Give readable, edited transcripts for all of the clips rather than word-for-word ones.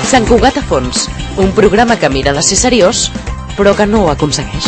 Sant Cugat a fons, un programa que mira de ser seriós, però que no ho aconsegueix.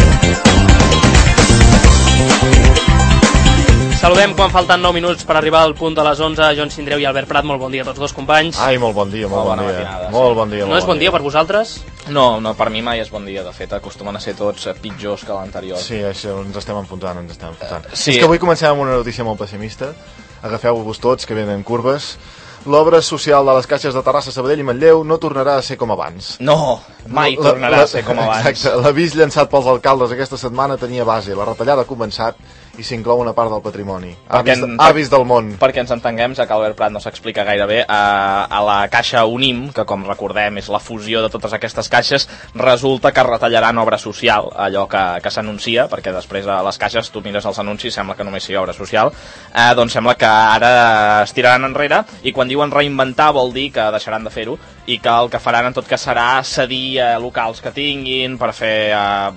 Saludem quan falten 9 minuts per arribar al punt de les 11. Joan Sindreu i Albert Prat, molt bon dia a tots dos companys. Ai, molt bon dia, molt bon dia. Matinada, molt bon dia. No és bon dia per vosaltres? No, per mi mai és bon dia. De fet, acostumen a ser tots pitjors que l'anterior. Sí, això ens estem enfontant, sí. És que avui comencem amb una notícia molt pessimista. Agafeu-vos tots, que venen curves. L'obra social de les caixes de Terrassa, Sabadell i Manlleu no tornarà a ser com abans. No, mai tornarà a ser com abans. Exacte, l'avís llançat pels alcaldes aquesta setmana tenia base. La retallada ha començat i s'inclou una part del patrimoni. Avis del món. Perquè ens entenguem, ja que Albert Prat no s'explica gaire bé, a la caixa Unim, que com recordem és la fusió de totes aquestes caixes, resulta que retallaran obra social, allò que s'anuncia, perquè després a les caixes tu mires els anuncis, sembla que només sigui obra social, doncs sembla que ara es tiraran enrere, i quan diuen reinventar vol dir que deixaran de fer-ho, i que el que faran en tot cas serà cedir locals que tinguin per fer,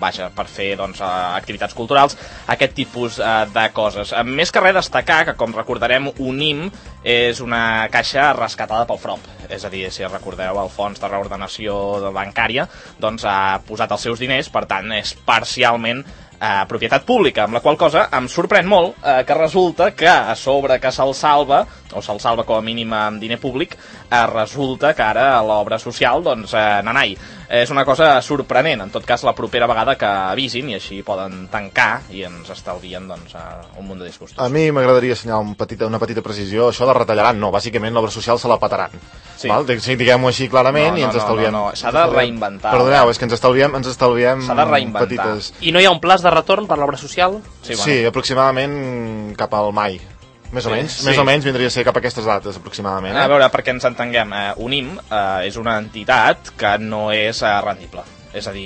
doncs, activitats culturals, aquest tipus de coses. Més que res destacar que, com recordarem, Unim és una caixa rescatada pel FROP. És a dir, si recordeu, el Fons de Reordenació Bancària doncs ha posat els seus diners, per tant és parcialment propietat pública, amb la qual cosa em sorprèn molt que resulta que a sobre que se'l salva, o se'l salva com a mínim amb diner públic, resulta que ara l'obra social, doncs, nanai. És una cosa sorprenent. En tot cas, la propera vegada que avisin, i així poden tancar i ens estalvien, doncs, un munt de disgustos. A mi m'agradaria assenyalar una petita precisió. Això de retallaran, no. Bàsicament, l'obra social se la petaran. Sí. Val? Diguem-ho així clarament i ens estalviem... No, s'ha de reinventar. Perdoneu, és que ens estalviem s'ha de reinventar. petites... I no hi ha un pla de retorn per l'obra social? Sí, aproximadament cap al mai. Més o menys, més o menys vindria a ser cap a aquestes dates, aproximadament. A veure, perquè ens entenguem, Unim és una entitat que no és rendible. És a dir,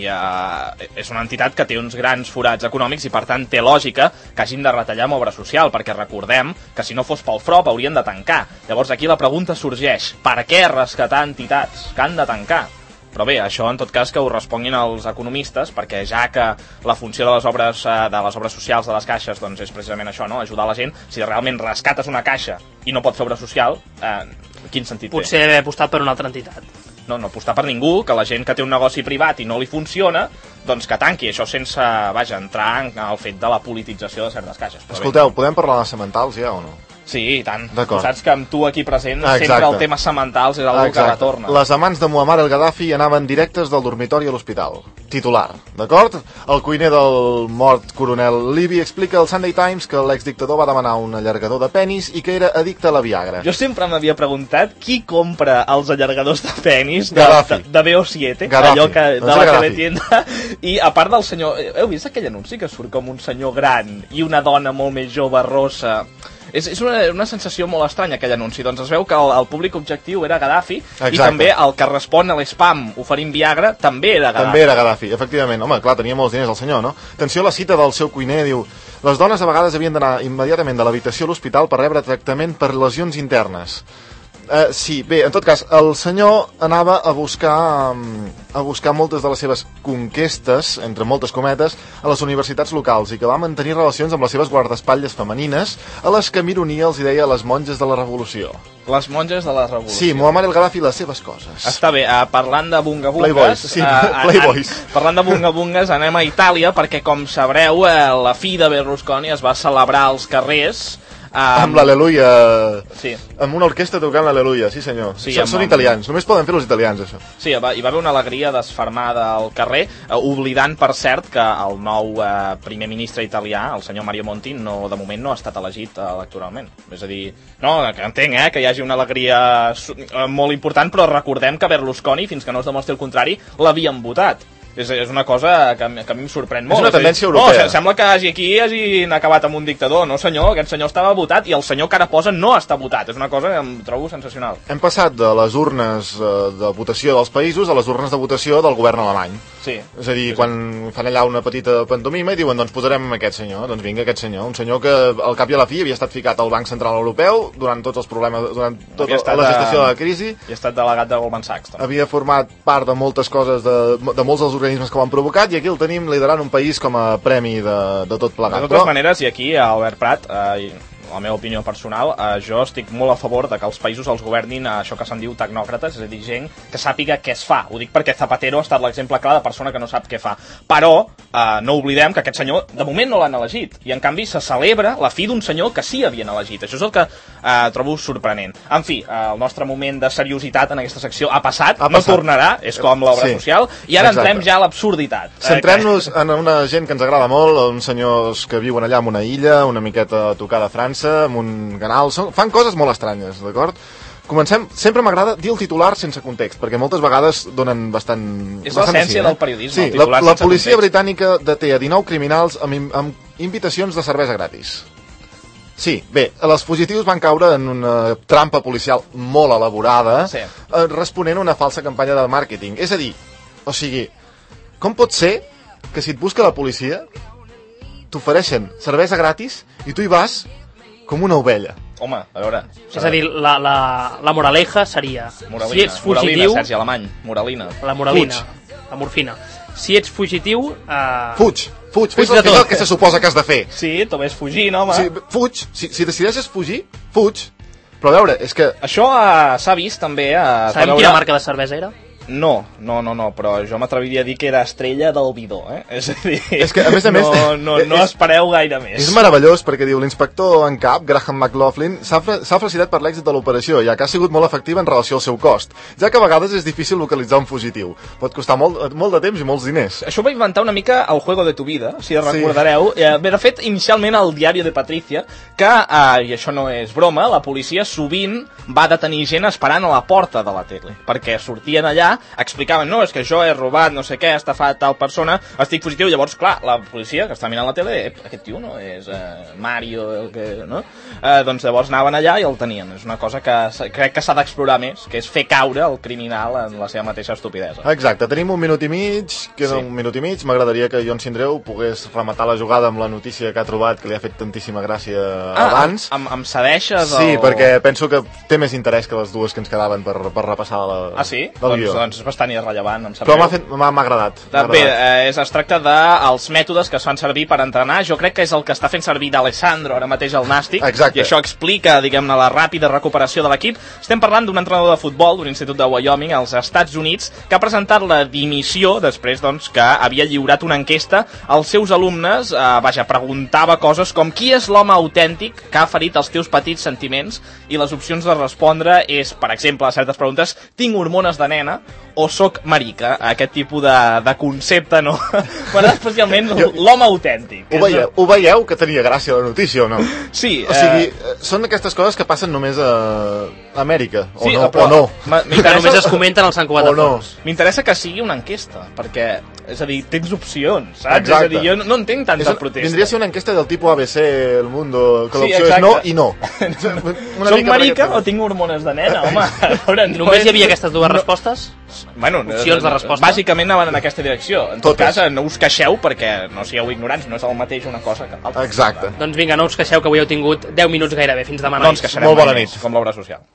és una entitat que té uns grans forats econòmics i, per tant, té lògica que hagin de retallar amb obra social, perquè recordem que si no fos pel FROP haurien de tancar. Llavors aquí la pregunta sorgeix, per què rescatar entitats que han de tancar? Però bé, això en tot cas que ho responguin els economistes, perquè ja que la funció de les obres socials de les caixes doncs és precisament això, no? Ajudar la gent. Si realment rescates una caixa i no pot fer obra social, quin sentit té? Potser haver apostat per una altra entitat. No apostar per ningú, que la gent que té un negoci privat i no li funciona, doncs que tanqui, això sense, entrar en el fet de la politització de certes caixes. Escolteu, podem parlar de sementals ja o no? Sí, i tant. Tu saps que amb tu aquí present sempre el tema sementals és algo que retorna. Les amants de Muammar el Gaddafi anaven directes del dormitori a l'hospital. Titular, d'acord? El cuiner del mort coronel Libi explica al Sunday Times que l'exdictador va demanar un allargador de penis i que era addicte a la Viagra. Jo sempre m'havia preguntat qui compra els allargadors de penis de BO7, allò que de la teletienda, i a part del senyor... Heu vist aquell anunci que surt com un senyor gran i una dona molt més jove, rossa? És una sensació molt estranya, aquell anunci. Doncs es veu que el públic objectiu era Gaddafi. Exacte. I també el que respon a l'espam oferint Viagra també era Gaddafi. També era Gaddafi, efectivament. Home, clar, tenia molts diners el senyor, no? Atenció a la cita del seu cuiner, diu: les dones a vegades havien d'anar immediatament de l'habitació a l'hospital per rebre tractament per lesions internes. Sí, bé, en tot cas, el senyor anava a buscar moltes de les seves conquestes, entre moltes cometes, a les universitats locals, i que va mantenir relacions amb les seves guardaespatlles femenines, a les que amb ironia els deia les monges de la revolució. Les monges de la revolució. Sí, Muammar el Gaddafi i les seves coses. Està bé, parlant de bunga-bungues... Playboys, sí, Playboys. Parlant de bunga-bungues, anem a Itàlia, perquè, com sabreu, la fi de Berlusconi es va celebrar als carrers... amb l'Aleluia, sí. Amb una orquestra tocant l'Aleluia, sí senyor. Sí, són italians, només poden fer els italians, això. Sí, hi va haver una alegria desfermada al carrer, oblidant, per cert, que el nou primer ministre italià, el senyor Mario Monti, de moment no ha estat elegit electoralment. És a dir, no, que entenc que hi hagi una alegria molt important, però recordem que Berlusconi, fins que no es demostri el contrari, l'havien votat. És una cosa que a mi em sorprèn molt. És una tendència europea. No, sembla que hagin acabat amb un dictador. No, senyor, aquest senyor estava votat i el senyor que ara posa no està votat. És una cosa que em trobo sensacional. Hem passat de les urnes de votació dels països a les urnes de votació del govern alemany. Sí. És a dir, quan fan allà una petita pantomima i diuen, doncs posarem aquest senyor, doncs vinga aquest senyor. Un senyor que al cap i a la fi havia estat ficat al Banc Central Europeu durant tots els problemes, durant tota la gestació de la crisi. I ha estat delegat de Goldman Sachs. També. Havia format part de moltes coses, de molts dels organismes que ho han provocat, i aquí el tenim liderant un país com a premi de tot plegat. De totes maneres, i aquí Albert Prat, la meva opinió personal, jo estic molt a favor de que els països els governin això que se'n diu tecnòcrates, és a dir, gent que sàpiga què es fa. Ho dic perquè Zapatero ha estat l'exemple clar de persona que no sap què fa. Però no oblidem que aquest senyor, de moment, no l'han elegit. I, en canvi, se celebra la fi d'un senyor que sí havien elegit. Això és el que trobo sorprenent. En fi, el nostre moment de seriositat en aquesta secció ha passat. No tornarà, és com l'obra social. I ara entrem ja a l'absurditat. Centrem-nos en una gent que ens agrada molt, uns senyors que viuen allà en una illa, una miqueta a tocar de França, amb un canal, fan coses molt estranyes, d'acord? Comencem, sempre m'agrada dir el titular sense context, perquè moltes vegades donen bastant... És l'essència del periodisme, el titular sense context. La policia britànica deté a 19 criminals amb invitacions de cervesa gratis. Sí, bé, els fugitius van caure en una trampa policial molt elaborada, responent a una falsa campanya de màrqueting. És a dir, o sigui, com pot ser que si et busca la policia t'ofereixen cervesa gratis i tu hi vas com una ovella? Home, a veure... És a dir, la moraleja seria... Moralina, si ets fugitiu... Moralina, Sergi Alemany, moralina. La moralina, la morfina. Si ets fugitiu... Fuig, fes el que se suposa que has de fer. Sí, també és fugir, no, home? Sí, fuig, si decideixes fugir, fuig. Però a veure, és que... Això s'ha vist també... Sabem quina marca de cervesa era? No, però jo m'atreviria a dir que era estrella del bidó, És a dir, és que, a més, no espereu gaire més. És meravellós perquè diu l'inspector en cap, Graham McLaughlin, s'ha felicitat per l'èxit de l'operació, ja que ha sigut molt efectiva en relació al seu cost, ja que a vegades és difícil localitzar un fugitiu. Pot costar molt de temps i molts diners. Això va inventar una mica el Juego de tu vida, si recordareu. Bé, de fet, inicialment al Diario de Patricia, que, i això no és broma, la policia sovint va detenir gent esperant a la porta de la tele, perquè sortien allà, explicaven, no, és que jo he robat no sé què, he estafat tal persona, estic fugitiu. Llavors, clar, la policia que està mirant la tele, aquest tio no és Mario, no? Doncs llavors anaven allà i el tenien. És una cosa que crec que s'ha d'explorar més, que és fer caure el criminal en la seva mateixa estupidesa. Exacte, tenim un minut i mig, queda un minut i mig. M'agradaria que Jon Sindreu pogués rematar la jugada amb la notícia que ha trobat, que li ha fet tantíssima gràcia abans. Em cedeixes? Sí, perquè penso que té més interès que les dues que ens quedaven per repassar sí? Del guió. Doncs és bastant irrellevant, em sap greu. Però m'ha agradat. Bé, es tracta dels mètodes que es fan servir per entrenar. Jo crec que és el que està fent servir d'Alessandro ara mateix al Nàstic. Exacte. I això explica, diguem-ne, la ràpida recuperació de l'equip. Estem parlant d'un entrenador de futbol d'un institut de Wyoming, als Estats Units, que ha presentat la dimissió després, doncs, que havia lliurat una enquesta als seus alumnes. Preguntava coses com qui és l'home autèntic que ha ferit els teus petits sentiments, i les opcions de respondre és, per exemple, a certes preguntes, tinc hormones de nena o soc marica, aquest tipus de concepte, no? M'agrada especialment l'home autèntic. Ho veieu que tenia gràcia la notícia o no? Sí. O sigui, són aquestes coses que passen només a Amèrica, o sí, no? Però, o no. Que només es comenten al Sant Cugat de Fons. M'interessa que sigui una enquesta, perquè, és a dir, tens opcions, saps? Exacte. És a dir, jo no entenc tanta protesta. Vindria a ser una enquesta del tipus ABC, El Mundo, que l'opció és no i no. Soc marica o tinc hormones de nena, home? Només hi havia aquestes dues respostes? Bueno, opcions de resposta. Bàsicament anaven en aquesta direcció. En tot cas, no us queixeu perquè no sigueu ignorants, no és el mateix una cosa que l'altra. Exacte. Doncs vinga, no us queixeu, que avui heu tingut 10 minuts gairebé. Fins demà. No ens queixarem. Molt bona nit. Com l'obra social.